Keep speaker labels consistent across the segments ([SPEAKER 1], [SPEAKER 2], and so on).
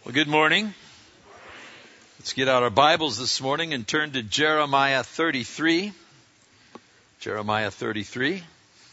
[SPEAKER 1] Well, good morning. Let's get out our Bibles this morning and turn to Jeremiah 33. Jeremiah 33. The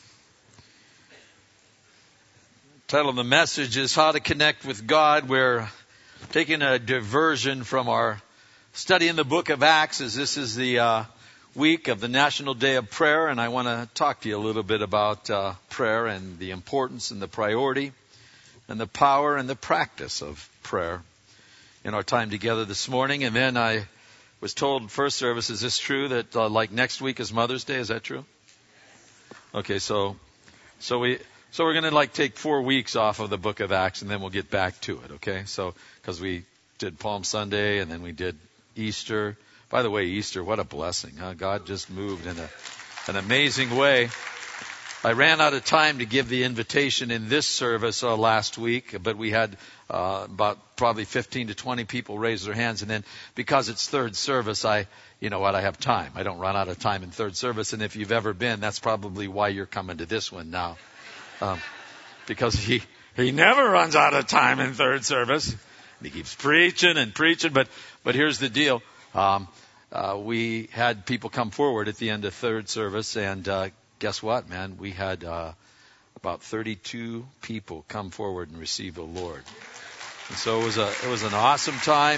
[SPEAKER 1] title of the message is How to Connect with God. We're taking a diversion from our study in the book of Acts, as this is the week of the National Day of Prayer, and I want to talk to you a little bit about prayer and the importance and the priority and the power and the practice of prayer in our time together this morning. And then I was told first service, is this true that like next week is Mother's Day? Is that true? Okay, so we're going to take 4 weeks off of the book of Acts, and then we'll get back to it. Okay, so because we did Palm Sunday and then we did Easter. By the way, Easter, what a blessing, huh? God just moved in an amazing way. I ran out of time to give the invitation in this service last week, but we had about probably 15 to 20 people raise their hands. And then because it's third service, I have time. I don't run out of time in third service. And if you've ever been, that's probably why you're coming to this one now. Because he never runs out of time in third service. He keeps preaching and preaching. But here's the deal. We had people come forward at the end of third service, and guess what, man? We had about 32 people come forward and receive the Lord. And so it was an awesome time.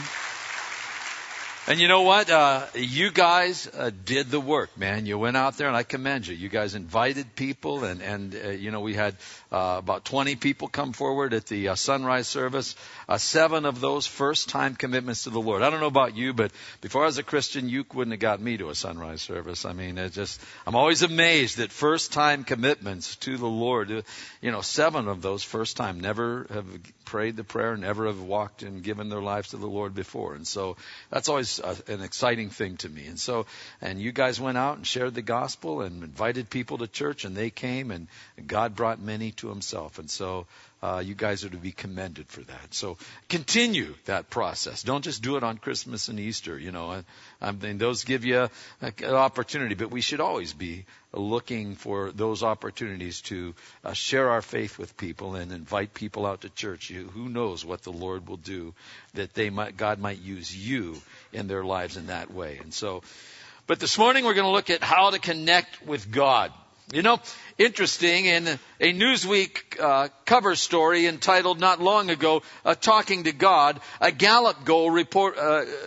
[SPEAKER 1] And you know what? You guys did the work, man. You went out there, and I commend you. You guys invited people, and we had about 20 people come forward at the sunrise service. 7 of those first-time commitments to the Lord. I don't know about you, but before I was a Christian, you wouldn't have got me to a sunrise service. I mean, I'm always amazed at first-time commitments to the Lord. 7 of those first-time never have prayed the prayer, never have walked and given their lives to the Lord before. And so that's always an exciting thing to me. And you guys went out and shared the gospel and invited people to church, and they came, and God brought many to himself. And so you guys are to be commended for that. So continue that process. Don't just do it on Christmas and Easter. I mean, those give you an opportunity, but we should always be looking for those opportunities to share our faith with people and invite people out to church. Who knows what the Lord will do, that God might use you in their lives in that way. But this morning we're going to look at how to connect with God. Interesting, in a Newsweek cover story entitled not long ago, Talking to God, a Gallup poll reported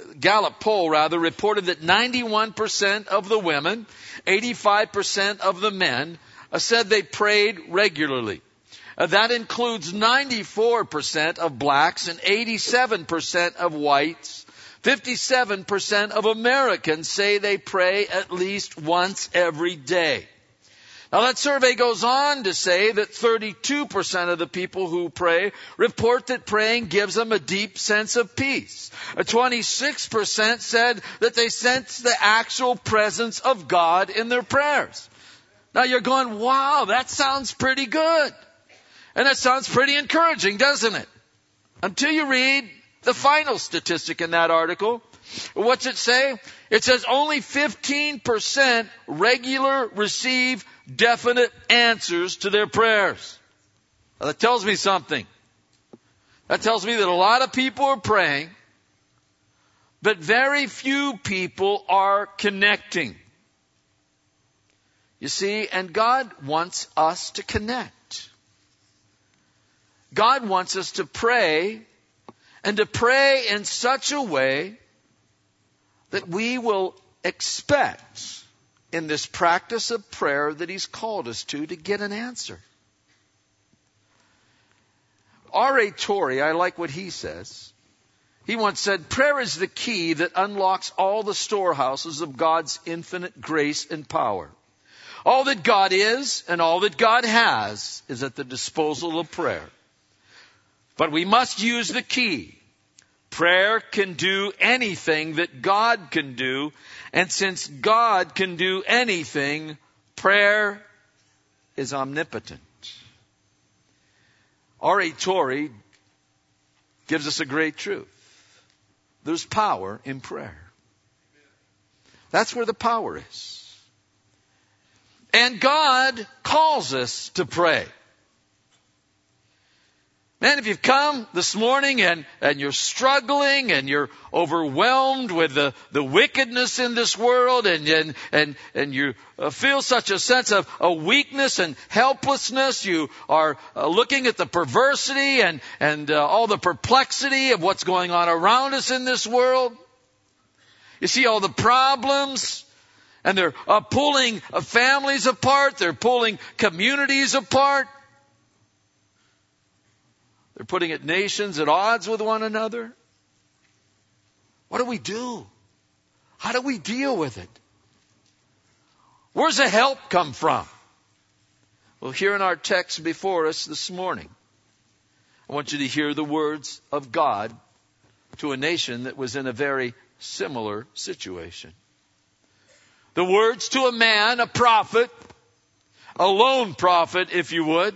[SPEAKER 1] that 91% of the women, 85% of the men said they prayed regularly. That includes 94% of blacks and 87% of whites. 57% of Americans say they pray at least once every day. Now that survey goes on to say that 32% of the people who pray report that praying gives them a deep sense of peace. 26% said that they sense the actual presence of God in their prayers. Now you're going, wow, that sounds pretty good. And that sounds pretty encouraging, doesn't it? Until you read the final statistic in that article. What's it say? It says only 15% receive definite answers to their prayers. Now that tells me something. That tells me that a lot of people are praying, but very few people are connecting. You see, and God wants us to connect. God wants us to pray, and to pray in such a way that we will expect in this practice of prayer that He's called us to get an answer. R.A. Torrey, I like what he says. He once said, prayer is the key that unlocks all the storehouses of God's infinite grace and power. All that God is and all that God has is at the disposal of prayer. But we must use the key. Prayer can do anything that God can do, and since God can do anything, prayer is omnipotent. R.A. Torrey gives us a great truth. There's power in prayer. That's where the power is. And God calls us to pray. Man, if you've come this morning and you're struggling and you're overwhelmed with the wickedness in this world and you feel such a sense of a weakness and helplessness, you are looking at the perversity and all the perplexity of what's going on around us in this world. You see all the problems, and they're pulling families apart. They're pulling communities apart. They're putting nations at odds with one another. What do we do? How do we deal with it? Where's the help come from? Well, here in our text before us this morning, I want you to hear the words of God to a nation that was in a very similar situation. The words to a man, a prophet, a lone prophet, if you would,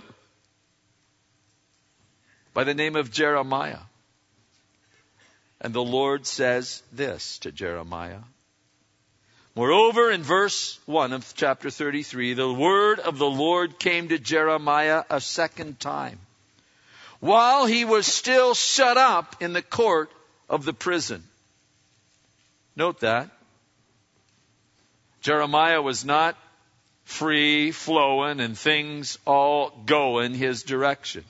[SPEAKER 1] by the name of Jeremiah. And the Lord says this to Jeremiah. Moreover, in verse 1 of chapter 33, the word of the Lord came to Jeremiah a second time, while he was still shut up in the court of the prison. Note that. Jeremiah was not free flowing and things all going his direction.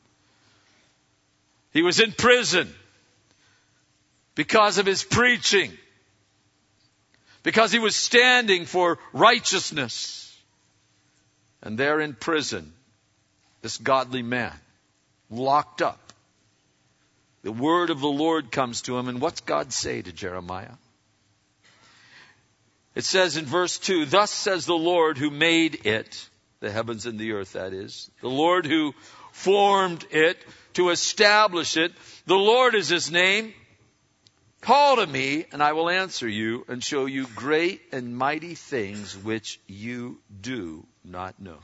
[SPEAKER 1] He was in prison because of his preaching, because he was standing for righteousness. And there in prison, this godly man, locked up. The word of the Lord comes to him, and what's God say to Jeremiah? It says in verse 2, thus says the Lord who made it, the heavens and the earth that is, the Lord who formed it, to establish it. The Lord is his name. Call to me, and I will answer you and show you great and mighty things which you do not know.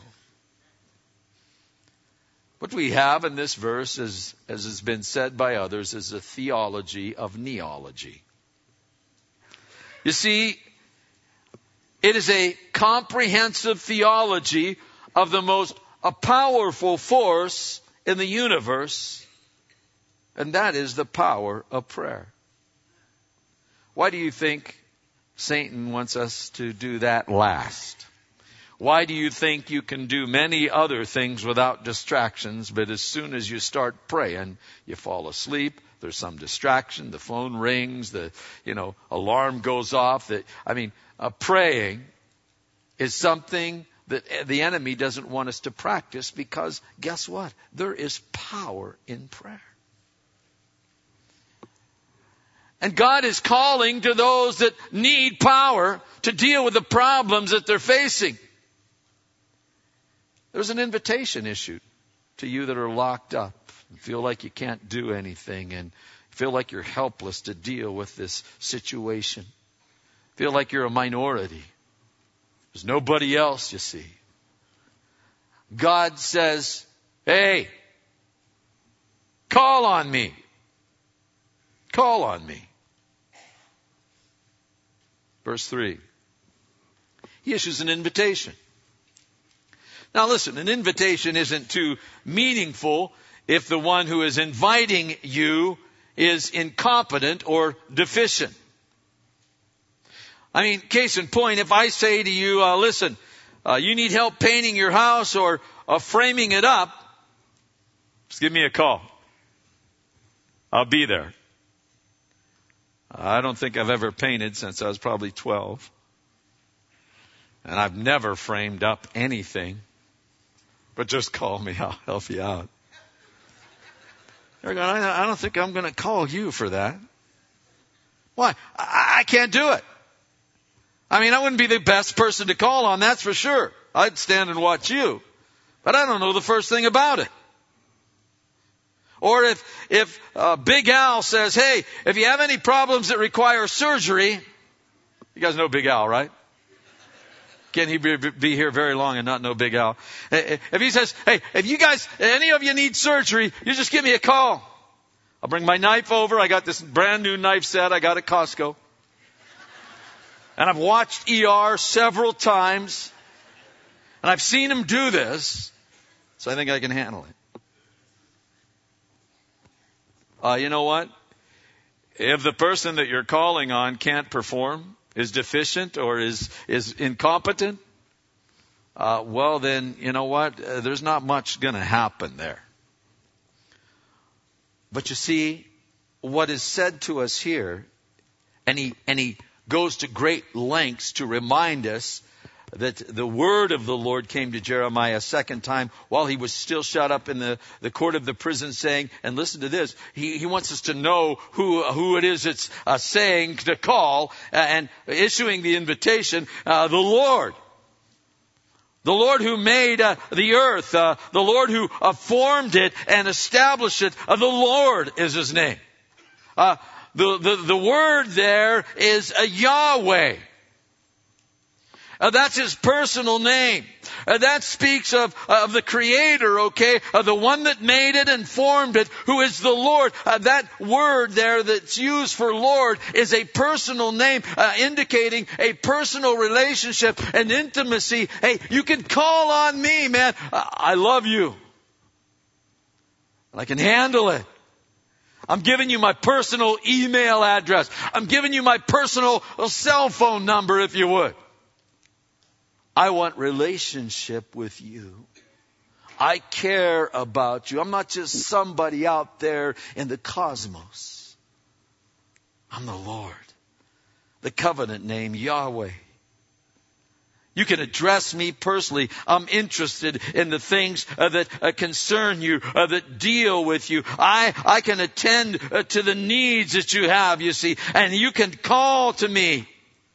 [SPEAKER 1] What we have in this verse, as has been said by others, is a theology of neology. You see, it is a comprehensive theology of the most powerful force in the universe, and that is the power of prayer. Why do you think Satan wants us to do that last? Why do you think you can do many other things without distractions, but as soon as you start praying, you fall asleep, there's some distraction, the phone rings, the alarm goes off. Praying is something that the enemy doesn't want us to practice, because guess what? There is power in prayer. And God is calling to those that need power to deal with the problems that they're facing. There's an invitation issued to you that are locked up and feel like you can't do anything and feel like you're helpless to deal with this situation. Feel like you're a minority. There's nobody else, you see. God says, hey, call on me. Call on me. Verse 3. He issues an invitation. Now listen, an invitation isn't too meaningful if the one who is inviting you is incompetent or deficient. Case in point, if I say to you, listen, you need help painting your house or framing it up, just give me a call. I'll be there. I don't think I've ever painted since I was probably 12. And I've never framed up anything. But just call me, I'll help you out. You're going, I don't think I'm going to call you for that. Why? I can't do it. I wouldn't be the best person to call on, that's for sure. I'd stand and watch you. But I don't know the first thing about it. Or if Big Al says, hey, if you have any problems that require surgery, you guys know Big Al, right? Can he be here very long and not know Big Al? If he says, hey, if you guys, any of you need surgery, you just give me a call. I'll bring my knife over. I got this brand new knife set I got at Costco. And I've watched ER several times. And I've seen him do this. So I think I can handle it. You know what? If the person that you're calling on can't perform, is deficient, or is incompetent, well then, you know what? There's not much going to happen there. But you see, what is said to us here, and he goes to great lengths to remind us that the word of the Lord came to Jeremiah a second time while he was still shut up in the court of the prison, saying, and listen to this, he wants us to know who it is it's saying to call and issuing the invitation, the Lord. The Lord who made the earth, the Lord who formed it and established it, the Lord is his name. The word there is Yahweh. That's his personal name. That speaks of the Creator, okay? The one that made it and formed it, who is the Lord. That word there that's used for Lord is a personal name, indicating a personal relationship and intimacy. Hey, you can call on me, man. I love you. I can handle it. I'm giving you my personal email address. I'm giving you my personal cell phone number, if you would. I want relationship with you. I care about you. I'm not just somebody out there in the cosmos. I'm the Lord. The covenant name, Yahweh. You can address me personally. I'm interested in the things that concern you, that deal with you. I can attend to the needs that you have, you see, and you can call to me.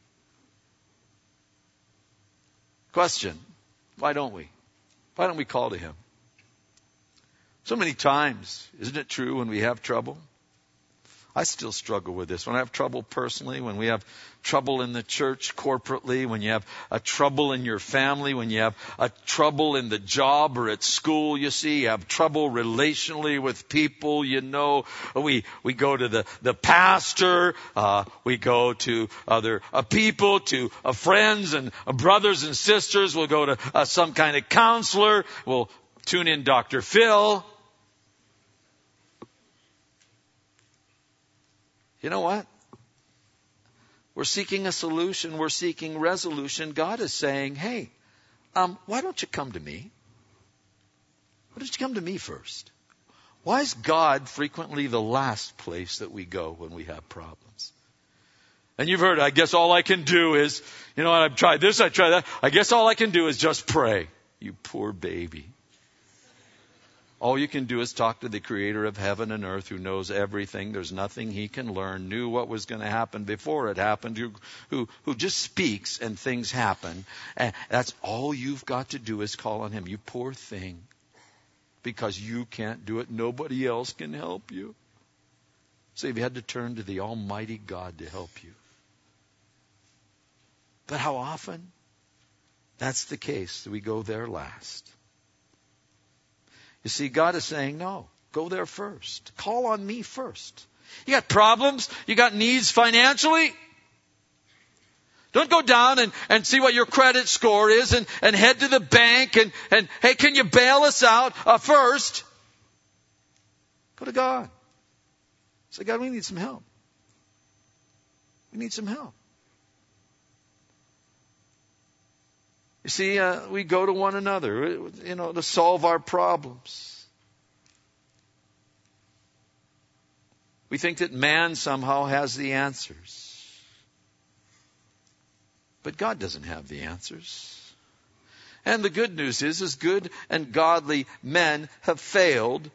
[SPEAKER 1] Question, why don't we? Why don't we call to him? So many times, isn't it true, when we have trouble? I still struggle with this. When I have trouble personally, when we have trouble in the church corporately, when you have a trouble in your family, when you have a trouble in the job or at school, you see, you have trouble relationally with people, you know, we go to the pastor, we go to other people, to friends and brothers and sisters, we'll go to some kind of counselor, we'll tune in Dr. Phil. You know what? We're seeking a solution. We're seeking resolution. God is saying, hey, why don't you come to me? Why don't you come to me first? Why is God frequently the last place that we go when we have problems? And you've heard, I guess all I can do is, you know what, I've tried this, I tried that. I guess all I can do is just pray. You poor baby. All you can do is talk to the Creator of heaven and earth, who knows everything. There's nothing he can learn, knew what was going to happen before it happened, who just speaks and things happen. And that's all you've got to do is call on him. You poor thing. Because you can't do it. Nobody else can help you. So you've had to turn to the Almighty God to help you. But how often? That's the case. We go there last. You see, God is saying, no, go there first. Call on me first. You got problems? You got needs financially? Don't go down and see what your credit score is and head to the bank and hey, can you bail us out first? Go to God. Say, God, we need some help. We need some help. You see, we go to one another, you know, to solve our problems. We think that man somehow has the answers. But God doesn't have the answers. And the good news is good and godly men have failed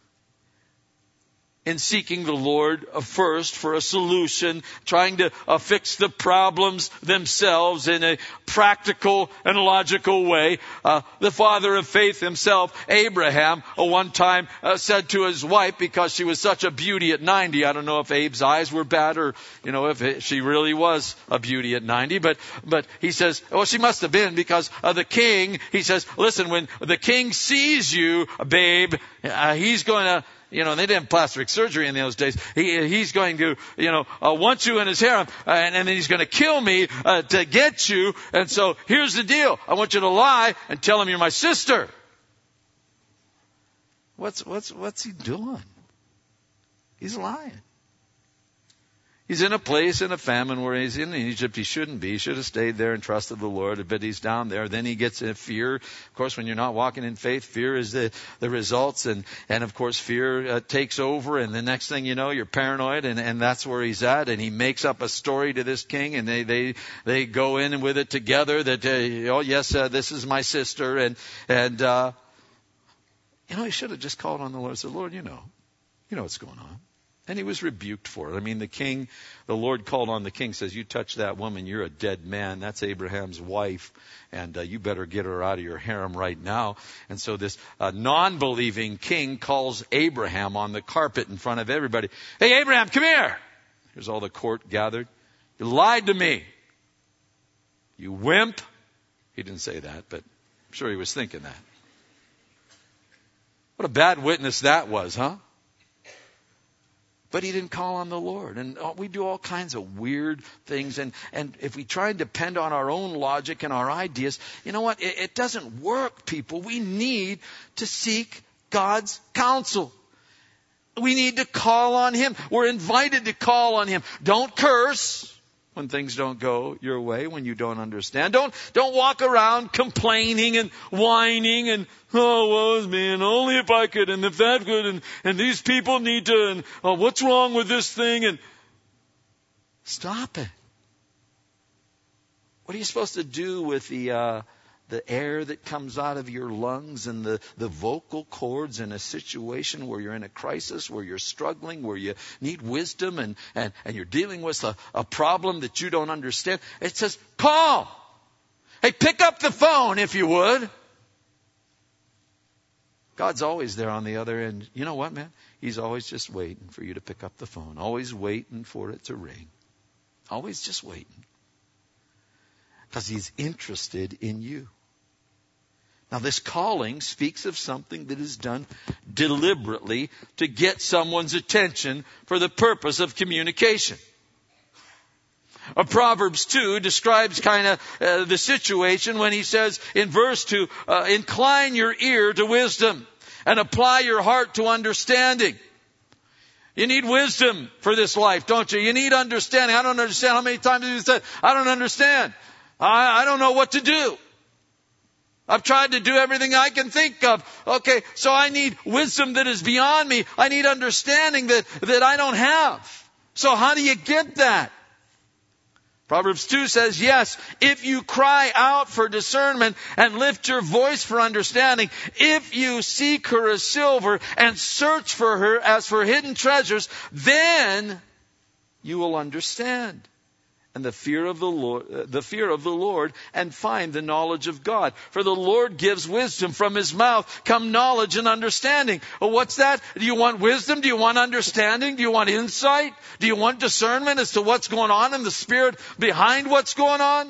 [SPEAKER 1] in seeking the Lord first for a solution, trying to fix the problems themselves in a practical and logical way. The father of faith himself, Abraham, one time said to his wife, because she was such a beauty at 90, I don't know if Abe's eyes were bad or, you know, if she really was a beauty at 90, but he says, well, she must have been, because the king, he says, listen, when the king sees you, babe, he's going to, you know, they didn't have plastic surgery in those days. He's going to, you know, want you in his harem, and then he's going to kill me to get you. And so here's the deal. I want you to lie and tell him you're my sister. What's he doing? He's lying. He's in a place in a famine where he's in Egypt. He shouldn't be. He should have stayed there and trusted the Lord, but he's down there. Then he gets in fear. Of course, when you're not walking in faith, fear is the results. And of course, fear takes over. And the next thing you know, you're paranoid, and that's where he's at. And he makes up a story to this king, and they go in with it together that, oh yes, this is my sister. And he should have just called on the Lord and said, Lord, you know what's going on. And he was rebuked for it. I mean, the Lord called on the king, says, you touch that woman, you're a dead man. That's Abraham's wife. And you better get her out of your harem right now. And so this non-believing king calls Abraham on the carpet in front of everybody. Hey, Abraham, come here. Here's all the court gathered. You lied to me. You wimp. He didn't say that, but I'm sure he was thinking that. What a bad witness that was, huh? But he didn't call on the Lord. And we do all kinds of weird things. And if we try and depend on our own logic and our ideas, you know what? It doesn't work, people. We need to seek God's counsel. We need to call on Him. We're invited to call on Him. Don't curse when things don't go your way, when you don't understand. Don't walk around complaining and whining and, oh, woe is me, and only if I could, and if that could, and these people need to, and oh, what's wrong with this thing? And stop it. What are you supposed to do with the air that comes out of your lungs and the vocal cords in a situation where you're in a crisis, where you're struggling, where you need wisdom and you're dealing with a problem that you don't understand? It says, call. Hey, pick up the phone if you would. God's always there on the other end. You know what, man? He's always just waiting for you to pick up the phone. Always waiting for it to ring. Always just waiting. Because He's interested in you. Now, this calling speaks of something that is done deliberately to get someone's attention for the purpose of communication. Proverbs 2 describes kind of the situation when he says in verse 2, incline your ear to wisdom and apply your heart to understanding. You need wisdom for this life, don't you? You need understanding. I don't understand. How many times have you said, I don't understand. I don't know what to do. I've tried to do everything I can think of. Okay, so I need wisdom that is beyond me. I need understanding that I don't have. So how do you get that? Proverbs 2 says, yes, if you cry out for discernment and lift your voice for understanding, if you seek her as silver and search for her as for hidden treasures, then you will understand. And the fear of the Lord, and find the knowledge of God. For the Lord gives wisdom, from His mouth come knowledge and understanding. Well, what's that? Do you want wisdom? Do you want understanding? Do you want insight? Do you want discernment as to what's going on in the spirit behind what's going on?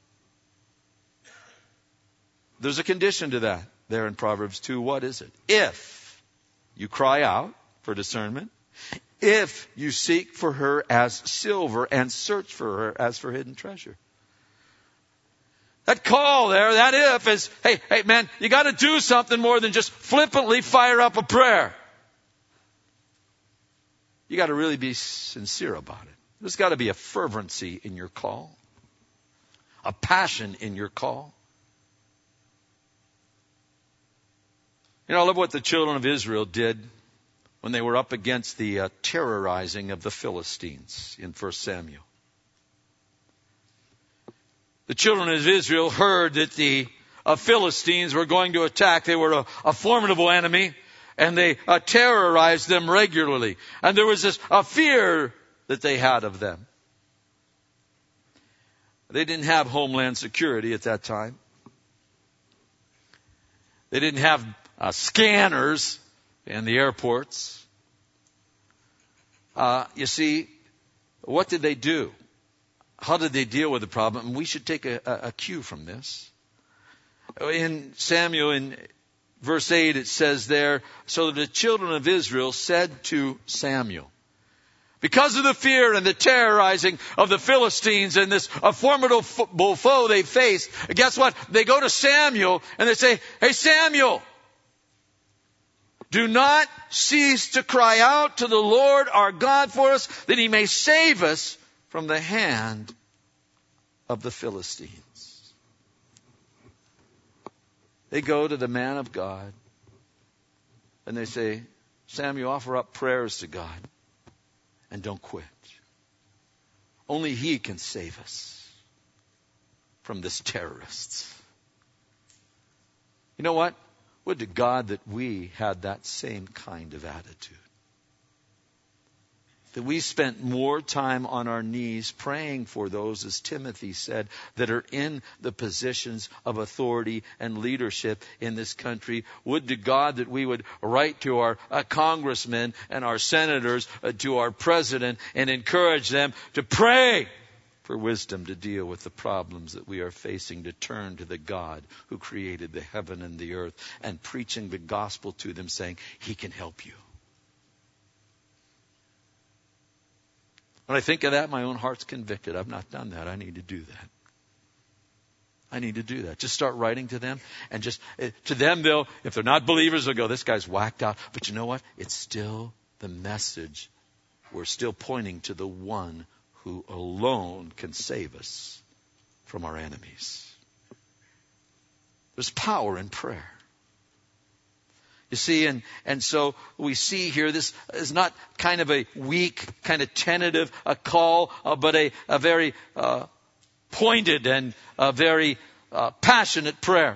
[SPEAKER 1] There's a condition to that there in Proverbs 2. What is it? If you cry out for discernment, if you seek for her as silver and search for her as for hidden treasure. That call there, that if is, hey man, you got to do something more than just flippantly fire up a prayer. You got to really be sincere about it. There's got to be a fervency in your call, a passion in your call. You know, I love what the children of Israel did when they were up against the terrorizing of the Philistines in 1 Samuel. The children of Israel heard that the Philistines were going to attack. They were a formidable enemy, and they terrorized them regularly. And there was a fear that they had of them. They didn't have homeland security at that time. They didn't have scanners in the airports. You see, what did they do? How did they deal with the problem? And we should take a cue from this. In Samuel, in verse 8, it says there, so the children of Israel said to Samuel, because of the fear and the terrorizing of the Philistines and this formidable foe they faced, guess what? They go to Samuel and they say, hey Samuel, Do not cease to cry out to the Lord our God for us, that he may save us from the hand of the Philistines. They go to the man of God and they say, Samuel, offer up prayers to God and don't quit. Only he can save us from this terrorist. You know what? Would to God that we had that same kind of attitude. That we spent more time on our knees praying for those, as Timothy said, that are in the positions of authority and leadership in this country. Would to God that we would write to our congressmen and our senators, to our president, and encourage them to pray for wisdom to deal with the problems that we are facing, to turn to the God who created the heaven and the earth, and preaching the gospel to them, saying, he can help you. When I think of that, my own heart's convicted. I've not done that. I need to do that. I need to do that. Just start writing to them, and just to them, if they're not believers, they'll go, this guy's whacked out. But you know what? It's still the message. We're still pointing to the one who alone can save us from our enemies. There's power in prayer. You see, and so we see here, this is not kind of a weak, kind of tentative a call, but a very pointed and a very passionate prayer.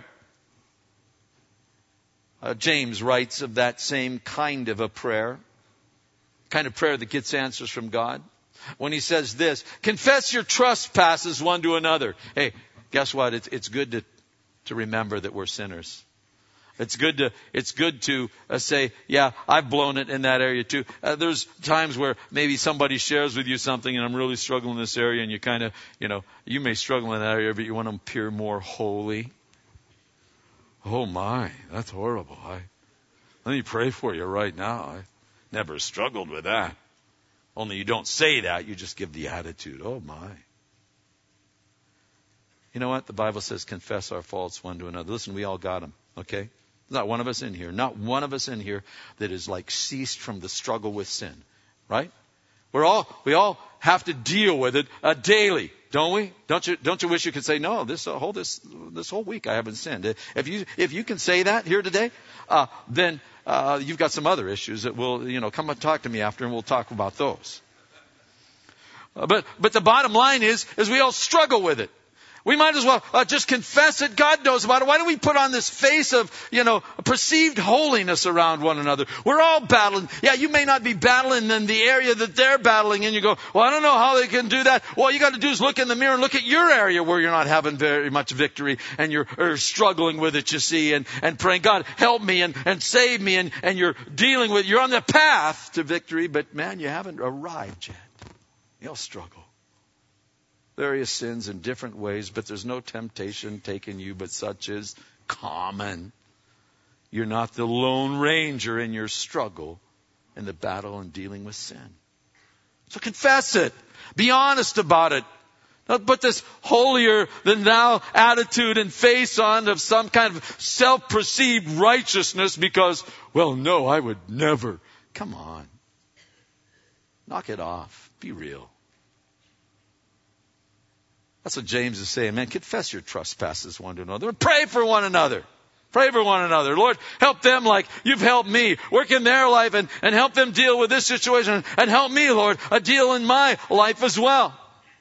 [SPEAKER 1] James writes of that same kind of a prayer, kind of prayer that gets answers from God, when he says this: confess your trespasses one to another. Hey, guess what? It's good to remember that we're sinners. It's good to say, yeah, I've blown it in that area too. There's times where maybe somebody shares with you something, and I'm really struggling in this area, and you kind of, you may struggle in that area, but you want to appear more holy. Oh my, that's horrible. Let me pray for you right now. I never struggled with that. Only you don't say that, you just give the attitude. Oh my. You know what? The Bible says confess our faults one to another. Listen, we all got them, okay? There's not one of us in here that is like ceased from the struggle with sin, right? We all have to deal with it daily, don't we? Don't you wish you could say, no, this whole week I haven't sinned. If you can say that here today, then you've got some other issues that will, come and talk to me after, and we'll talk about those. But the bottom line is we all struggle with it. We might as well just confess it. God knows about it. Why don't we put on this face of, perceived holiness around one another? We're all battling. Yeah, you may not be battling in the area that they're battling in. You go, well, I don't know how they can do that. All you got to do is look in the mirror and look at your area where you're not having very much victory, and you're struggling with it, you see, and praying, God, help me and save me, and you're dealing with, you're on the path to victory, but man, you haven't arrived yet. You'll struggle. Various sins in different ways, but there's no temptation taken you but such is common. You're not the lone ranger in your struggle in the battle and dealing with sin. So confess it. Be honest about it. Don't put this holier than thou attitude and face on of some kind of self-perceived righteousness because, well, no, I would never. Come on. Knock it off. Be real. That's what James is saying, man. Confess your trespasses one to another. Pray for one another. Pray for one another. Lord, help them like you've helped me. Work in their life and help them deal with this situation. And help me, Lord, deal in my life as well.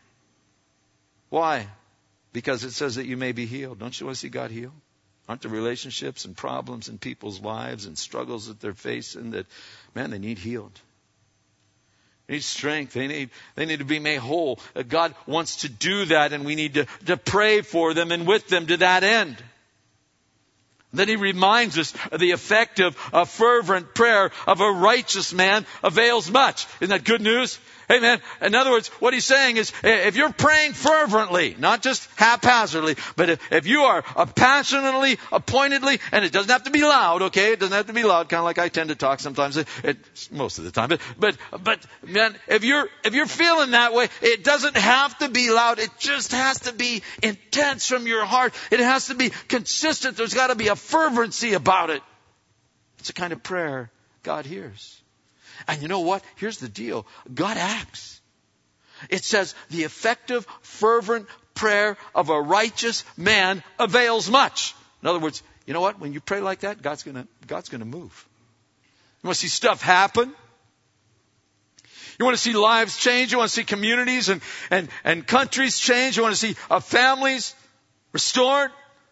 [SPEAKER 1] Why? Because it says that you may be healed. Don't you want to see God heal? Aren't there relationships and problems in people's lives and struggles that they're facing that, man, they need healed? They need strength. They need to be made whole. God wants to do that, and we need to pray for them and with them to that end. Then he reminds us of the effect of a fervent prayer of a righteous man avails much. Isn't that good news? Amen. In other words, what he's saying is, if you're praying fervently, not just haphazardly, but if you are passionately, appointedly, and it doesn't have to be loud, okay? It doesn't have to be loud, kind of like I tend to talk sometimes, most of the time. But man, if you're feeling that way, it doesn't have to be loud. It just has to be intense from your heart. It has to be consistent. There's got to be a fervency about it. It's the kind of prayer God hears. And you know what? Here's the deal. God acts. It says the effective, fervent prayer of a righteous man avails much. In other words, you know what? When you pray like that, God's gonna move. You want to see stuff happen? You want to see lives change? You want to see communities and countries change? You want to see families restored?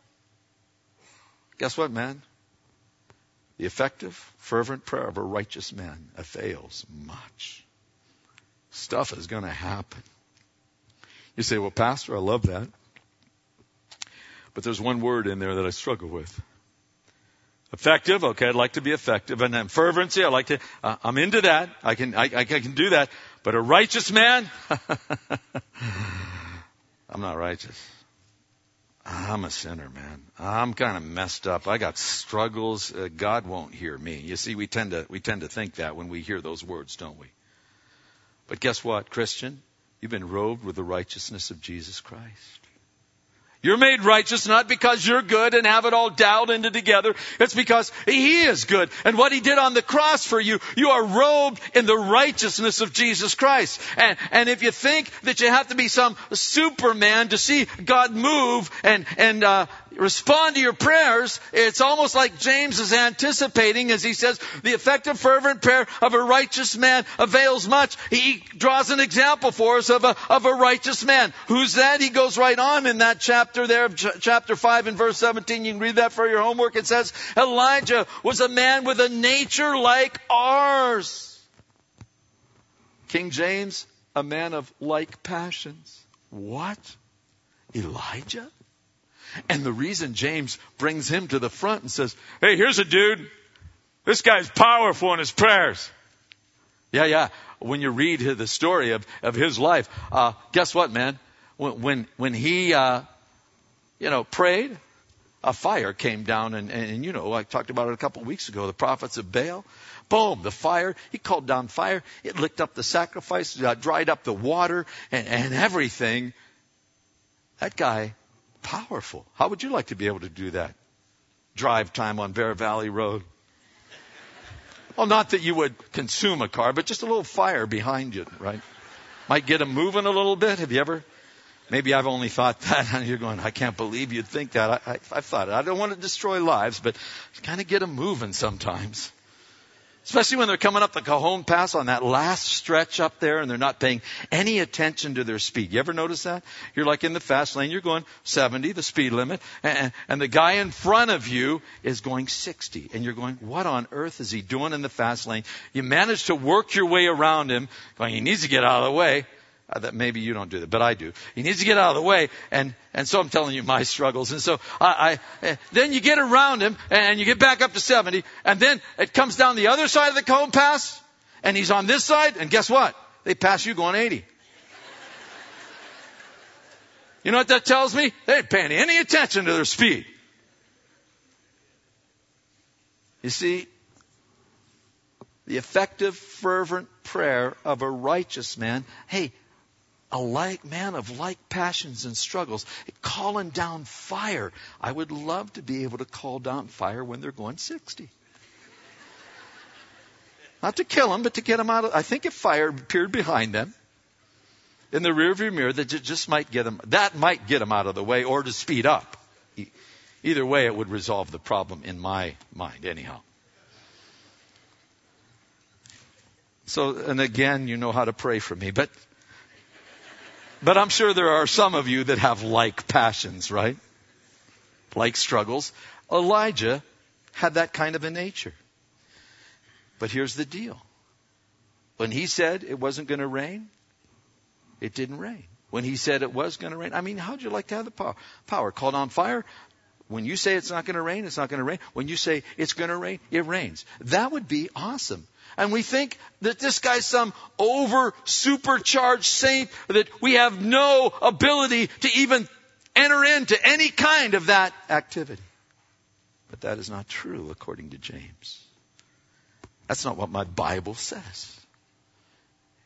[SPEAKER 1] Guess what, man? The effective, fervent prayer of a righteous man avails much. Stuff is going to happen. You say, well, Pastor, I love that. But there's one word in there that I struggle with. Effective, okay, I'd like to be effective. And then fervency, I'm into that. I can do that. But a righteous man, I'm not righteous. I'm a sinner, man. I'm kind of messed up. I got struggles. God won't hear me. You see, we tend to think that when we hear those words, don't we? But guess what, Christian? You've been robed with the righteousness of Jesus Christ. You're made righteous not because you're good and have it all dialed into together. It's because He is good. And what He did on the cross for you, you are robed in the righteousness of Jesus Christ. And if you think that you have to be some Superman to see God move and respond to your prayers, it's almost like James is anticipating as he says, the effective fervent prayer of a righteous man avails much. He draws an example for us of a righteous man. Who's that? He goes right on in that chapter there of chapter 5 and verse 17. You can read that for your homework. It says, Elijah was a man with a nature like ours. King James, a man of like passions. What? Elijah? And the reason James brings him to the front and says, hey, here's a dude. This guy's powerful in his prayers. Yeah. When you read the story of his life, guess what, man? When he, prayed, a fire came down and I talked about it a couple of weeks ago, the prophets of Baal. Boom, the fire. He called down fire. It licked up the sacrifice, dried up the water and everything. That guy, powerful. How would you like to be able to do that? Drive time on Bear Valley Road. Well, not that you would consume a car, but just a little fire behind you, right? Might get them moving a little bit. Have you ever? Maybe I've only thought that, and you're going, I can't believe you'd think that. I've thought it. I don't want to destroy lives, but kind of get them moving sometimes. Especially when they're coming up the Cajon Pass on that last stretch up there and they're not paying any attention to their speed. You ever notice that? You're like in the fast lane, you're going 70, the speed limit, and the guy in front of you is going 60. And you're going, what on earth is he doing in the fast lane? You manage to work your way around him, going, he needs to get out of the way. That maybe you don't do that, but I do. He needs to get out of the way, and so I'm telling you my struggles. And so then you get around him, and you get back up to 70, and then it comes down the other side of the Cajon Pass, and he's on this side, and guess what? They pass you going 80. You know what that tells me? They ain't paying any attention to their speed. You see, the effective, fervent prayer of a righteous man, a man of like passions and struggles, calling down fire. I would love to be able to call down fire when they're going 60. Not to kill them, but to get them out of, I think if fire appeared behind them in the rearview mirror, that just might get them out of the way or to speed up. Either way, it would resolve the problem in my mind anyhow. So, and again, you know how to pray for me, but I'm sure there are some of you that have like passions, right? Like struggles. Elijah had that kind of a nature. But here's the deal. When he said it wasn't going to rain, it didn't rain. When he said it was going to rain, how'd you like to have the power? Called on fire. When you say it's not going to rain, it's not going to rain. When you say it's going to rain, it rains. That would be awesome. And we think that this guy's some supercharged saint, that we have no ability to even enter into any kind of that activity. But that is not true according to James. That's not what my Bible says.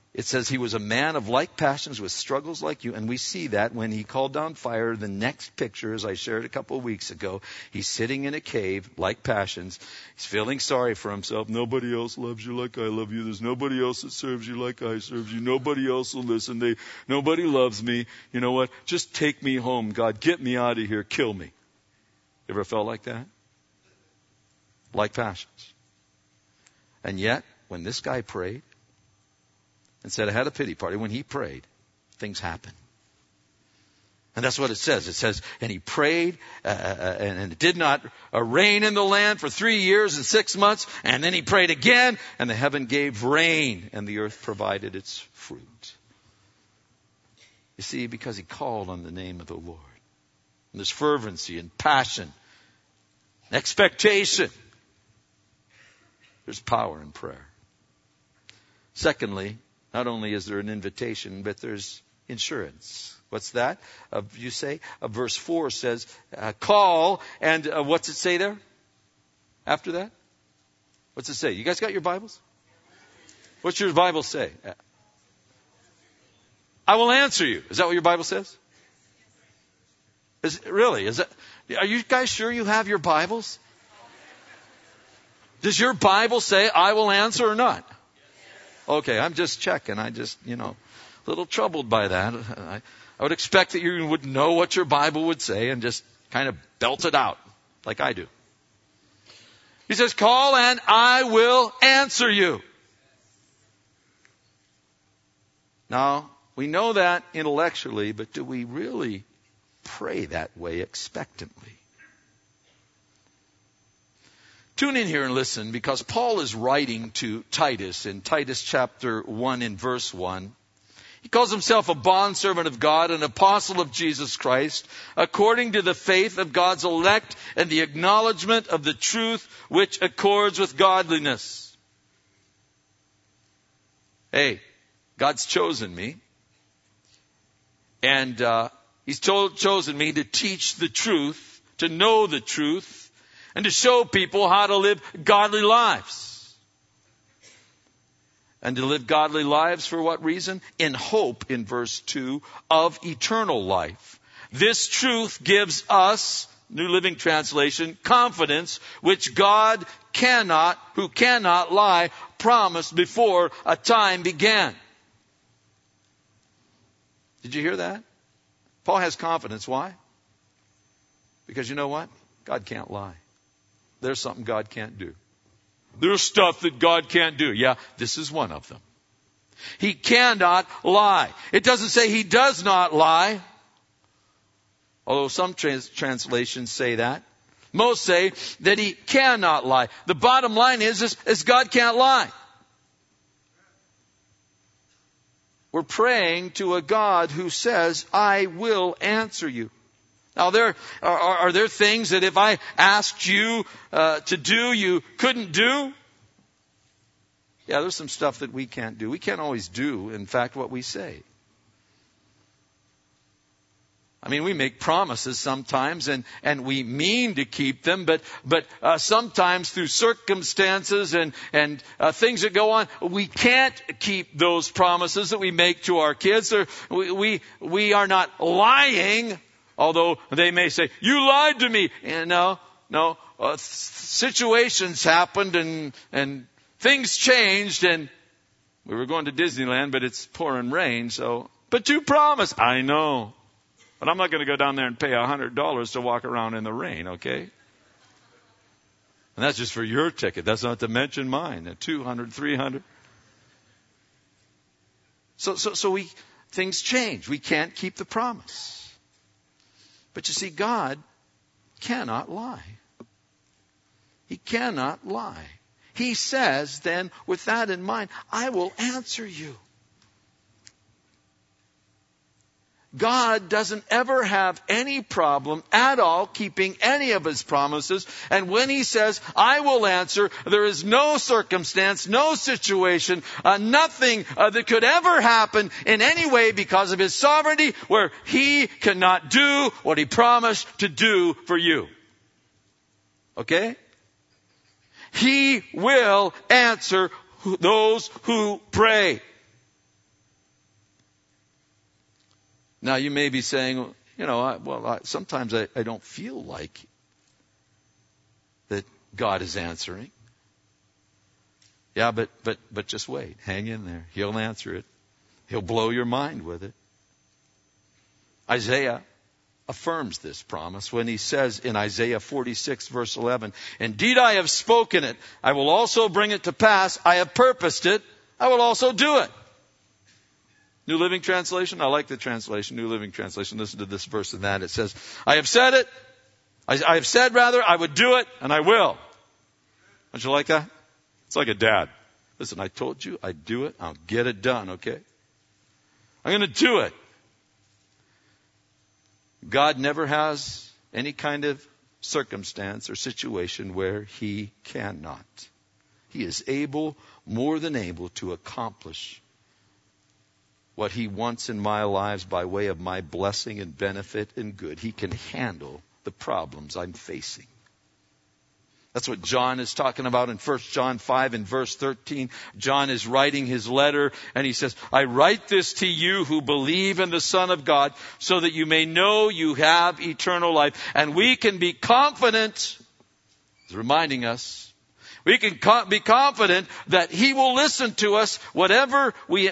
[SPEAKER 1] It says he was a man of like passions with struggles like you. And we see that when he called down fire. The next picture, as I shared a couple of weeks ago, he's sitting in a cave, like passions. He's feeling sorry for himself. Nobody else loves you like I love you. There's nobody else that serves you like I serve you. Nobody else will listen. Nobody loves me. You know what? Just take me home, God. Get me out of here. Kill me. Ever felt like that? Like passions. And yet, when this guy prayed, and said, I had a pity party. When he prayed, things happened. And that's what it says. It says, and he prayed, and it did not rain in the land for 3 years and 6 months. And then he prayed again, and the heaven gave rain, and the earth provided its fruit. You see, because he called on the name of the Lord. And there's fervency and passion, expectation. There's power in prayer. Secondly, not only is there an invitation, but there's insurance. What's that? You say? Verse 4 says, call, and what's it say there? After that? What's it say? You guys got your Bibles? What's your Bible say? I will answer you. Is that what your Bible says? Really? Are you guys sure you have your Bibles? Does your Bible say, I will answer or not? Okay, I'm just checking. I just, a little troubled by that. I would expect that you would know what your Bible would say and just kind of belt it out like I do. He says, call and I will answer you. Now, we know that intellectually, but do we really pray that way expectantly? Tune in here and listen, because Paul is writing to Titus in Titus chapter 1 in verse 1. He calls himself a bondservant of God, an apostle of Jesus Christ, according to the faith of God's elect and the acknowledgement of the truth which accords with godliness. Hey, God's chosen me. And He's chosen me to teach the truth, to know the truth, and to show people how to live godly lives. And to live godly lives for what reason? In hope, in verse 2, of eternal life. This truth gives us, New Living Translation, confidence which God who cannot lie, promised before a time began. Did you hear that? Paul has confidence. Why? Because you know what? God can't lie. There's something God can't do. There's stuff that God can't do. Yeah, this is one of them. He cannot lie. It doesn't say he does not lie. Although some translations say that. Most say that he cannot lie. The bottom line is God can't lie. We're praying to a God who says, I will answer you. Now, are there things that if I asked you to do, you couldn't do? Yeah, there's some stuff that we can't do. We can't always do, in fact, what we say. I mean, we make promises sometimes, and we mean to keep them, but sometimes through circumstances and things that go on, we can't keep those promises that we make to our kids. We are not lying. Although they may say, you lied to me. And no. Situations happened and things changed, and we were going to Disneyland, but it's pouring rain. But you promised. I know. But I'm not going to go down there and pay $100 to walk around in the rain, okay? And that's just for your ticket. That's not to mention mine, at $200, $300. So things change. We can't keep the promise. But you see, God cannot lie. He cannot lie. He says then, with that in mind, I will answer you. God doesn't ever have any problem at all keeping any of His promises. And when He says, I will answer, there is no circumstance, no situation, nothing that could ever happen in any way because of His sovereignty where He cannot do what He promised to do for you. Okay? He will answer those who pray. Now you may be saying, sometimes I don't feel like that God is answering. Yeah, but just wait. Hang in there. He'll answer it. He'll blow your mind with it. Isaiah affirms this promise when he says in Isaiah 46 verse 11, "Indeed I have spoken it. I will also bring it to pass. I have purposed it. I will also do it." New Living Translation. I like the translation. New Living Translation. Listen to this verse and that. It says, I have said it. I have said rather, I would do it, and I will. Don't you like that? It's like a dad. Listen, I told you I'd do it. I'll get it done, okay? I'm going to do it. God never has any kind of circumstance or situation where He cannot. He is able, more than able, to accomplish what He wants in my lives by way of my blessing and benefit and good. He can handle the problems I'm facing. That's what John is talking about in 1 John 5 and verse 13. John is writing his letter and he says, I write this to you who believe in the Son of God so that you may know you have eternal life. And we can be confident, he's reminding us, we can be confident that He will listen to us whenever we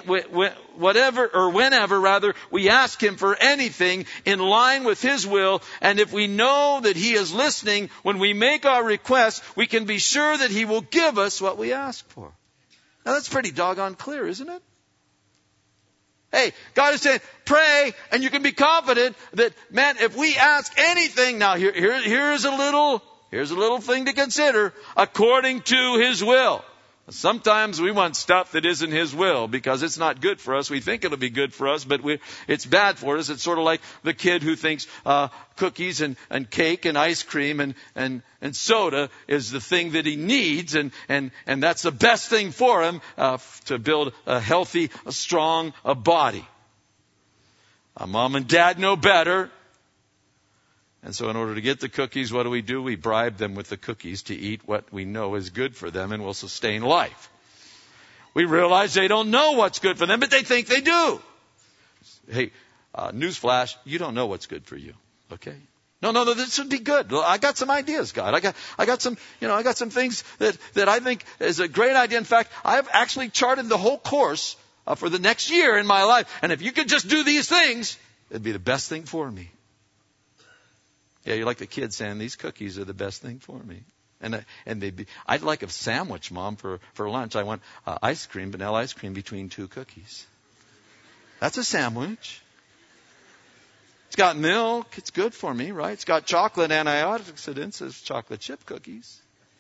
[SPEAKER 1] ask Him for anything in line with His will. And if we know that He is listening, when we make our requests, we can be sure that He will give us what we ask for. Now that's pretty doggone clear, isn't it? Hey, God is saying, pray, and you can be confident that, man, if we ask anything, now here's a little thing to consider, according to His will. Sometimes we want stuff that isn't His will because it's not good for us. We think it'll be good for us, but it's bad for us. It's sort of like the kid who thinks cookies and cake and ice cream and soda is the thing that he needs, and that's the best thing for him to build a healthy, strong body. Mom and Dad know better. And so in order to get the cookies, what do? We bribe them with the cookies to eat what we know is good for them and will sustain life. We realize they don't know what's good for them, but they think they do. Hey, newsflash, you don't know what's good for you, okay? No, this would be good. I got some ideas, God. I got some things that I think is a great idea. In fact, I've actually charted the whole course for the next year in my life. And if you could just do these things, it'd be the best thing for me. Yeah, you're like the kid saying, these cookies are the best thing for me. I'd like a sandwich, Mom, for lunch. I want ice cream, vanilla ice cream between two cookies. That's a sandwich. It's got milk. It's good for me, right? It's got chocolate antioxidants as chocolate chip cookies.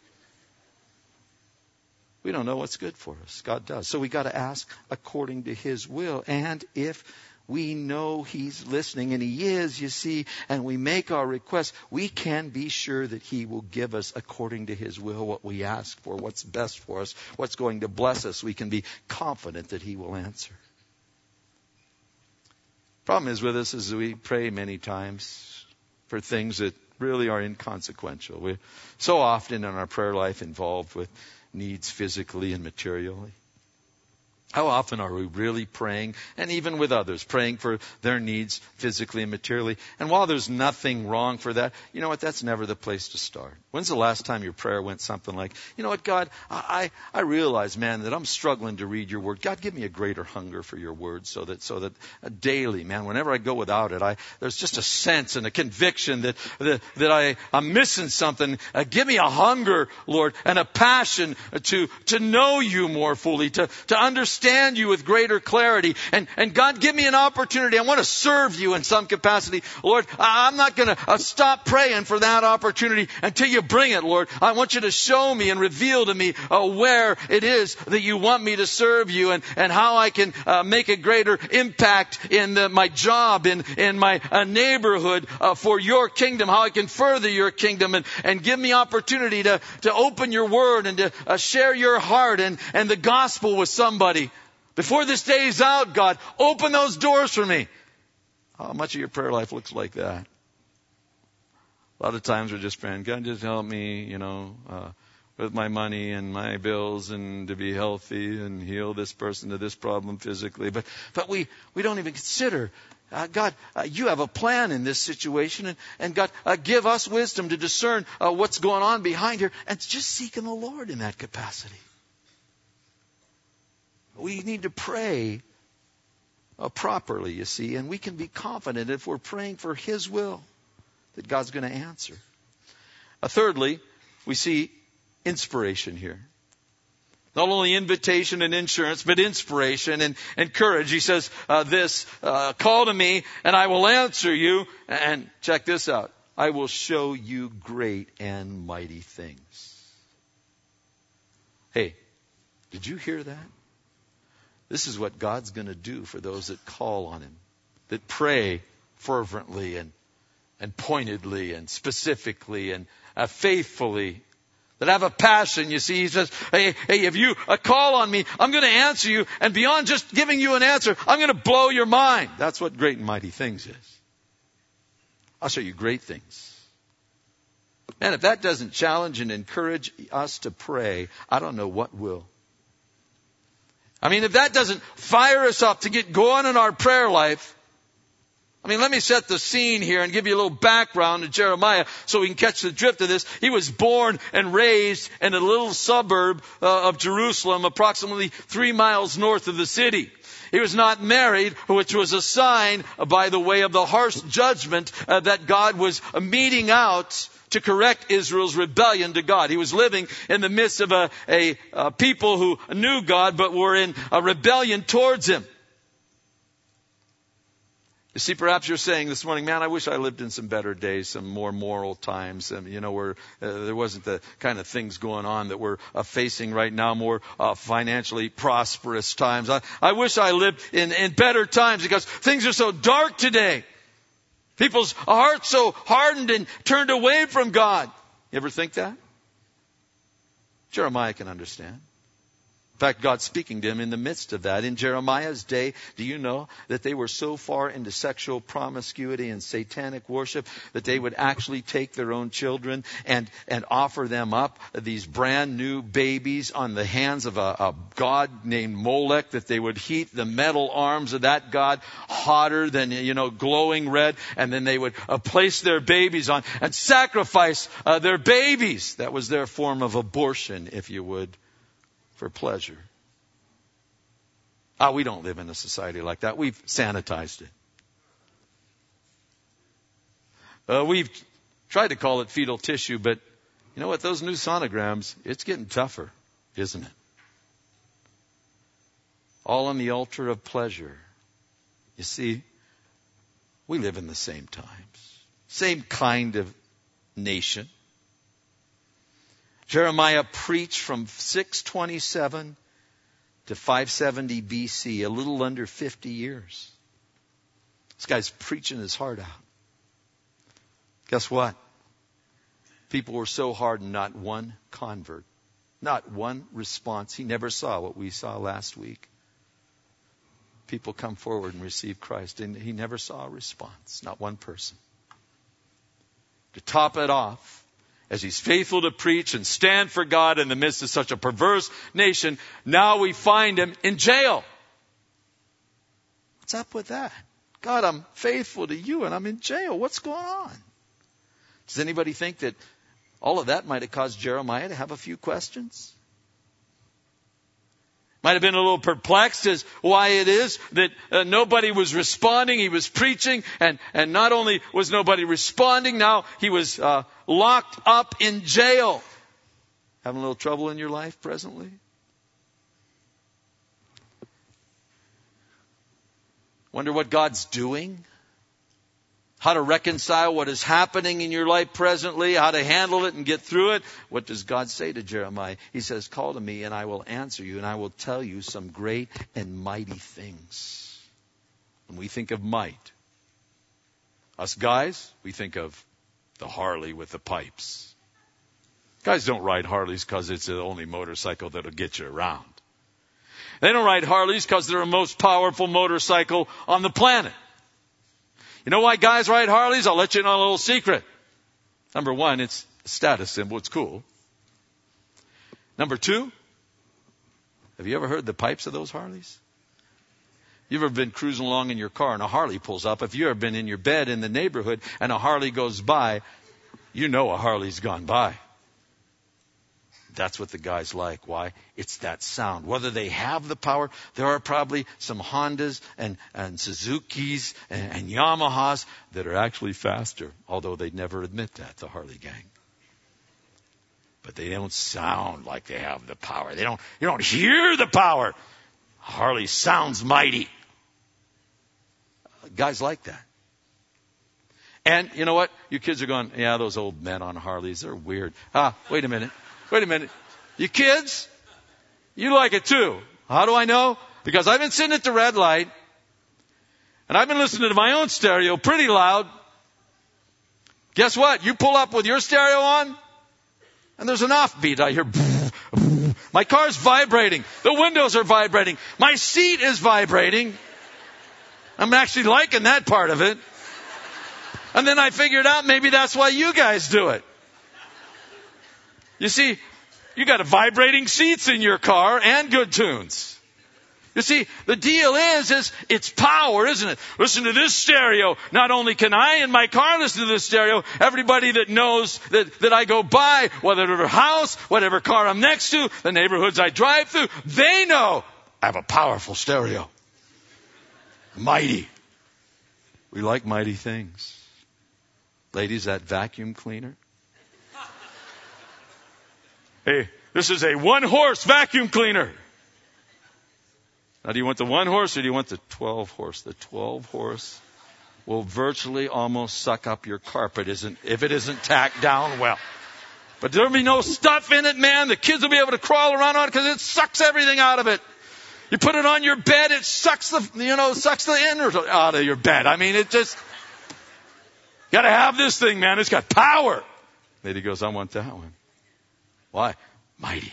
[SPEAKER 1] We don't know what's good for us. God does. So we got to ask according to His will. And if we know He's listening, and He is, you see, and we make our requests, we can be sure that He will give us according to His will what we ask for, what's best for us, what's going to bless us. We can be confident that He will answer. Problem is with us is we pray many times for things that really are inconsequential. We're so often in our prayer life involved with needs physically and materially. How often are we really praying, and even with others, praying for their needs physically and materially? And while there's nothing wrong for that, you know what? That's never the place to start. When's the last time your prayer went something like, you know what, God, I realize, man, that I'm struggling to read your word. God, give me a greater hunger for your word so that daily, man, whenever I go without it, there's just a sense and a conviction that I'm missing something. Give me a hunger, Lord, and a passion to know you more fully, to understand you with greater clarity. And God, give me an opportunity. I want to serve you in some capacity. Lord, I'm not going to stop praying for that opportunity until you bring it, Lord. I want you to show me and reveal to me where it is that you want me to serve you, and how I can make a greater impact in my job, in my neighborhood for your kingdom, how I can further your kingdom, and give me opportunity to open your word and to share your heart and the gospel with somebody. Before this day is out, God, open those doors for me. How much of your prayer life looks like that? A lot of times we're just praying, God, just help me, with my money and my bills, and to be healthy and heal this person to this problem physically. But we don't even consider, God, you have a plan in this situation. And God, give us wisdom to discern what's going on behind here. And just seeking the Lord in that capacity. We need to pray properly, you see. And we can be confident if we're praying for His will that God's going to answer. Thirdly, we see inspiration here. Not only invitation and insurance, but inspiration and courage. He says call to me and I will answer you. And check this out. I will show you great and mighty things. Hey, did you hear that? This is what God's going to do for those that call on Him, that pray fervently and pointedly and specifically and faithfully, that have a passion. You see, He says, hey, if you call on me, I'm going to answer you. And beyond just giving you an answer, I'm going to blow your mind. That's what great and mighty things is. I'll show you great things. And if that doesn't challenge and encourage us to pray, I don't know what will. I mean, if that doesn't fire us up to get going in our prayer life, I mean, let me set the scene here and give you a little background to Jeremiah so we can catch the drift of this. He was born and raised in a little suburb of Jerusalem, approximately 3 miles north of the city. He was not married, which was a sign, by the way, of the harsh judgment that God was meting out to correct Israel's rebellion to God. He was living in the midst of a people who knew God but were in a rebellion towards Him. You see, perhaps you're saying this morning, man, I wish I lived in some better days, some more moral times, where there wasn't the kind of things going on that we're facing right now, more financially prosperous times. I wish I lived in better times because things are so dark today. People's hearts so hardened and turned away from God. You ever think that? Jeremiah can understand. In fact, God's speaking to him in the midst of that. In Jeremiah's day, do you know that they were so far into sexual promiscuity and satanic worship that they would actually take their own children and offer them up, these brand new babies, on the hands of a god named Molech, that they would heat the metal arms of that god hotter than, glowing red, and then they would place their babies on and sacrifice their babies. That was their form of abortion, if you would, for pleasure. We don't live in a society like that. We've sanitized it. We've tried to call it fetal tissue, but you know what? Those new sonograms, it's getting tougher, isn't it? All on the altar of pleasure. You see, we live in the same times. Same kind of nation. Jeremiah preached from 627 to 570 BC, a little under 50 years. This guy's preaching his heart out. Guess what? People were so hardened, not one convert, not one response. He never saw what we saw last week. People come forward and receive Christ, and he never saw a response, not one person. To top it off, as he's faithful to preach and stand for God in the midst of such a perverse nation, now we find him in jail. What's up with that? God, I'm faithful to you and I'm in jail. What's going on? Does anybody think that all of that might have caused Jeremiah to have a few questions? Might have been a little perplexed as why it is that nobody was responding. He was preaching, and not only was nobody responding, now he was locked up in jail. Having a little trouble in your life presently? Wonder what God's doing? How to reconcile what is happening in your life presently, how to handle it and get through it. What does God say to Jeremiah? He says, call to me and I will answer you and I will tell you some great and mighty things. When we think of might, us guys, we think of the Harley with the pipes. Guys don't ride Harleys because it's the only motorcycle that'll get you around. They don't ride Harleys because they're the most powerful motorcycle on the planet. You know why guys ride Harleys? I'll let you in on a little secret. Number one, it's a status symbol. It's cool. Number two, have you ever heard the pipes of those Harleys? You've ever been cruising along in your car and a Harley pulls up? If you've ever been in your bed in the neighborhood and a Harley goes by, you know a Harley's gone by. That's what the guy's like. Why? It's that sound. Whether they have the power, there are probably some Hondas and Suzukis and Yamahas that are actually faster, although they'd never admit that, the Harley gang. But they don't sound like they have the power. You don't hear the power. Harley sounds mighty. Guys like that. And you know what? You kids are going, yeah, those old men on Harleys, they're weird. Wait a minute. You kids, you like it too. How do I know? Because I've been sitting at the red light, and I've been listening to my own stereo pretty loud. Guess what? You pull up with your stereo on, and there's an offbeat. I hear, my car's vibrating. The windows are vibrating. My seat is vibrating. I'm actually liking that part of it. And then I figured out maybe that's why you guys do it. You see, you got vibrating seats in your car and good tunes. You see, the deal is it's power, isn't it? Listen to this stereo. Not only can I in my car listen to this stereo, everybody that knows that I go by, whatever house, whatever car I'm next to, the neighborhoods I drive through, they know I have a powerful stereo. Mighty. We like mighty things. Ladies, that vacuum cleaner. Hey, this is a 1-horse vacuum cleaner. Now, do you want the 1 horse or do you want the 12 horse? The 12 horse will virtually almost suck up your carpet if it isn't tacked down well. But there'll be no stuff in it, man. The kids will be able to crawl around on it because it sucks everything out of it. You put it on your bed, it sucks the innards out of your bed. I mean, it just, got to have this thing, man. It's got power. Lady goes, I want that one. Why? Mighty.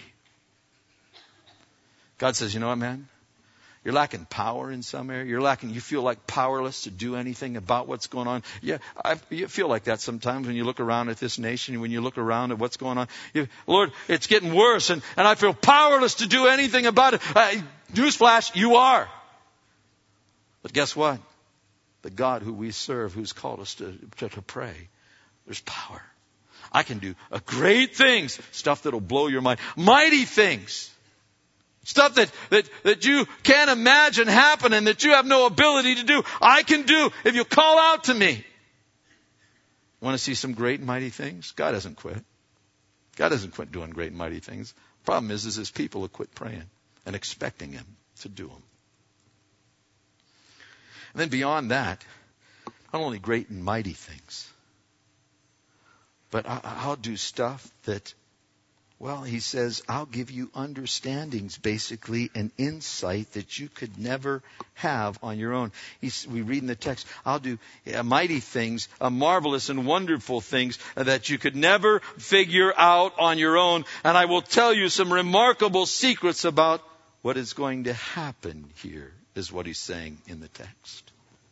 [SPEAKER 1] God says, you know what, man? You're lacking power in some area. You feel like powerless to do anything about what's going on. Yeah, you feel like that sometimes when you look around at this nation, when you look around at what's going on. Lord, it's getting worse, and I feel powerless to do anything about it. Newsflash, you are. But guess what? The God who we serve, who's called us to pray, there's power. I can do great things, stuff that'll blow your mind, mighty things. Stuff that you can't imagine happening, that you have no ability to do. I can do if you call out to me. Want to see some great and mighty things? God doesn't quit. God doesn't quit doing great and mighty things. Problem is his people will quit praying and expecting him to do them. And then beyond that, not only great and mighty things, but I'll do stuff that, well, he says, I'll give you understandings, basically, and insight that you could never have on your own. We read in the text, I'll do mighty things, marvelous and wonderful things that you could never figure out on your own. And I will tell you some remarkable secrets about what is going to happen here, is what he's saying in the text.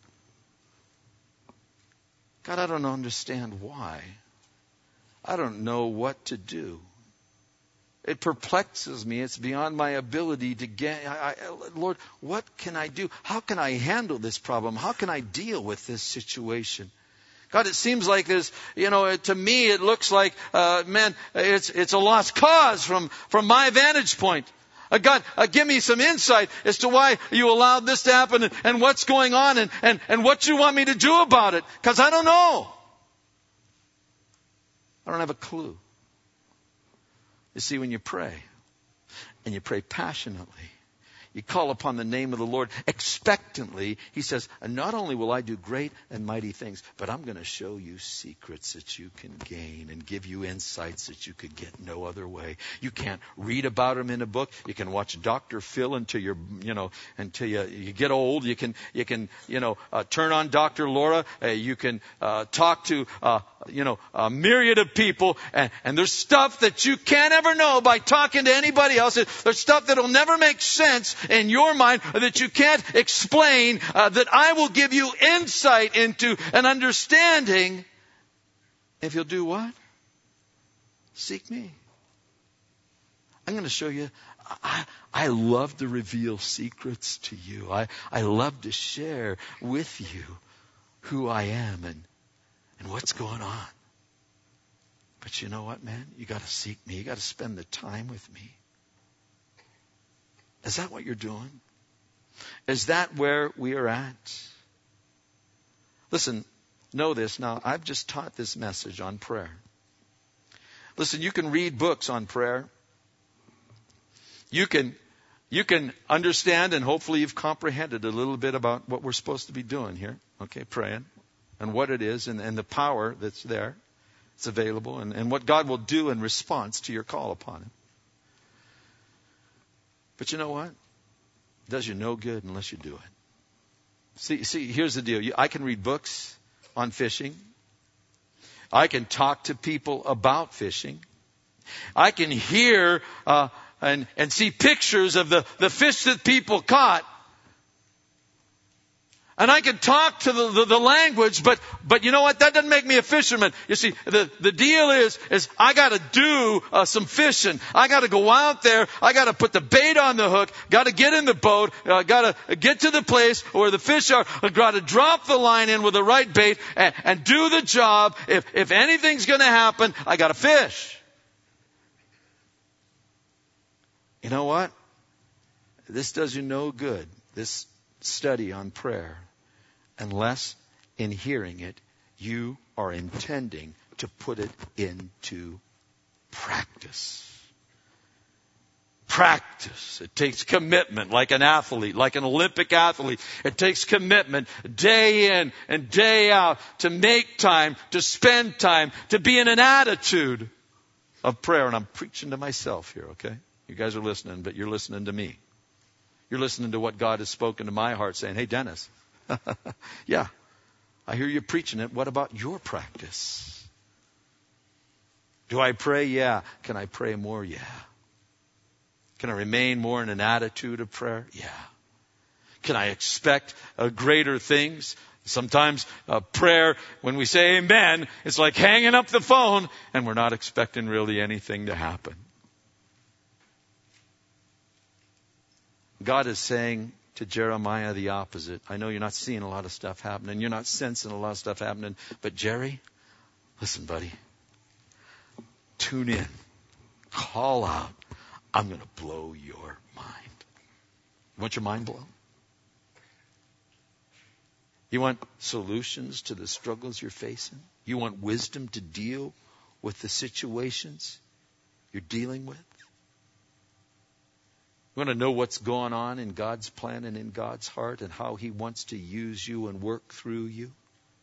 [SPEAKER 1] God, I don't understand why. I don't know what to do. It perplexes me. It's beyond my ability to get. Lord, what can I do? How can I handle this problem? How can I deal with this situation? God, it seems like there's, to me it looks like, it's a lost cause from my vantage point. God, give me some insight as to why you allowed this to happen and what's going on and what you want me to do about it. Because I don't know. I don't have a clue. You see, when you pray, and you pray passionately, you call upon the name of the Lord expectantly, he says, and not only will I do great and mighty things, but I'm going to show you secrets that you can gain and give you insights that you could get no other way. You can't read about them in a book. You can watch Dr. Phil until you get old. You can turn on Dr. Laura. You can talk to a myriad of people, and there's stuff that you can't ever know by talking to anybody else. There's stuff that'll never make sense in your mind that you can't explain, that I will give you insight into an understanding if you'll do what? Seek me. I'm going to show you I love to reveal secrets to you. I love to share with you who I am and what's going on. But you know what, man? You got to seek me. You got to spend the time with me. Is that what you're doing? Is that where we are at? Listen, know this. Now, I've just taught this message on prayer. Listen, you can read books on prayer. You can understand, and hopefully you've comprehended a little bit about what we're supposed to be doing here. Okay, praying. And what it is, and the power that's there. It's available, and what God will do in response to your call upon Him. But you know what? It does you no good unless you do it. See, here's the deal. I can read books on fishing. I can talk to people about fishing. I can hear and see pictures of the fish that people caught. And I can talk to the language, but you know what? That doesn't make me a fisherman. You see, the deal is I got to do some fishing. I got to go out there. I got to put the bait on the hook. Got to get in the boat. Got to get to the place where the fish are. Got to drop the line in with the right bait and do the job. If anything's going to happen, I got to fish. You know what? This does you no good. This study on prayer. Unless in hearing it, you are intending to put it into practice. Practice. It takes commitment, like an athlete, like an Olympic athlete. It takes commitment day in and day out to make time, to spend time, to be in an attitude of prayer. And I'm preaching to myself here, okay? You guys are listening, but you're listening to me. You're listening to what God has spoken to my heart saying, hey, Dennis, yeah, I hear you preaching it. What about your practice? Do I pray? Yeah. Can I pray more? Yeah. Can I remain more in an attitude of prayer? Yeah. Can I expect greater things? Sometimes prayer, when we say amen, it's like hanging up the phone and we're not expecting really anything to happen. God is saying to Jeremiah the opposite. I know you're not seeing a lot of stuff happening. You're not sensing a lot of stuff happening. But Jerry, listen, buddy. Tune in. Call out. I'm going to blow your mind. You want your mind blown? You want solutions to the struggles you're facing? You want wisdom to deal with the situations you're dealing with? You want to know what's going on in God's plan and in God's heart and how He wants to use you and work through you?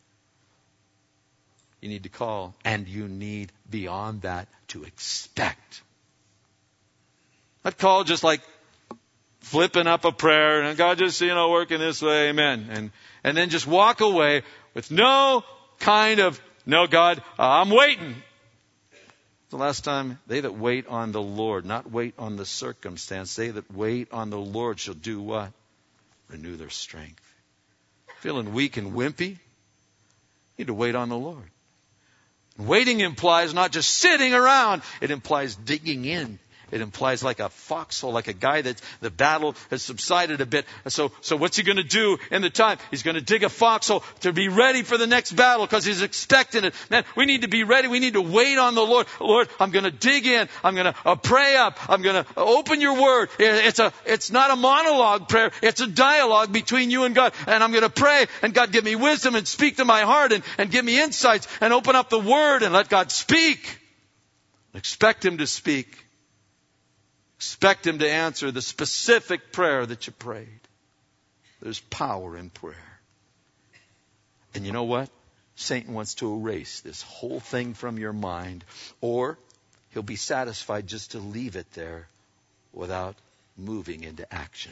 [SPEAKER 1] You need to call, and you need beyond that to expect. Not call just like flipping up a prayer and God just, working this way, amen. And then just walk away with no kind of, no God, I'm waiting. The last time, they that wait on the Lord, not wait on the circumstance, they that wait on the Lord shall do what? Renew their strength. Feeling weak and wimpy? You need to wait on the Lord. Waiting implies not just sitting around. It implies digging in. It implies like a foxhole, like a guy that the battle has subsided a bit. So what's he going to do in the time? He's going to dig a foxhole to be ready for the next battle because he's expecting it. Man, we need to be ready. We need to wait on the Lord. Lord, I'm going to dig in. I'm going to pray up. I'm going to open your word. It's not a monologue prayer. It's a dialogue between you and God. And I'm going to pray and God give me wisdom and speak to my heart and give me insights and open up the word and let God speak. Expect Him to speak. Expect Him to answer the specific prayer that you prayed. There's power in prayer. And you know what? Satan wants to erase this whole thing from your mind, or he'll be satisfied just to leave it there without moving into action.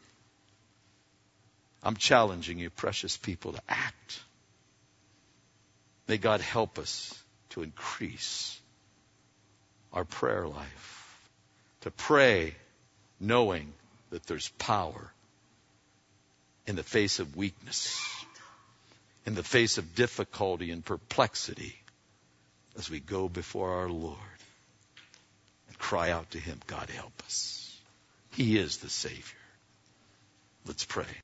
[SPEAKER 1] I'm challenging you, precious people, to act. May God help us to increase our prayer life. To pray knowing that there's power in the face of weakness, in the face of difficulty and perplexity, as we go before our Lord and cry out to Him, God help us. He is the Savior. Let's pray.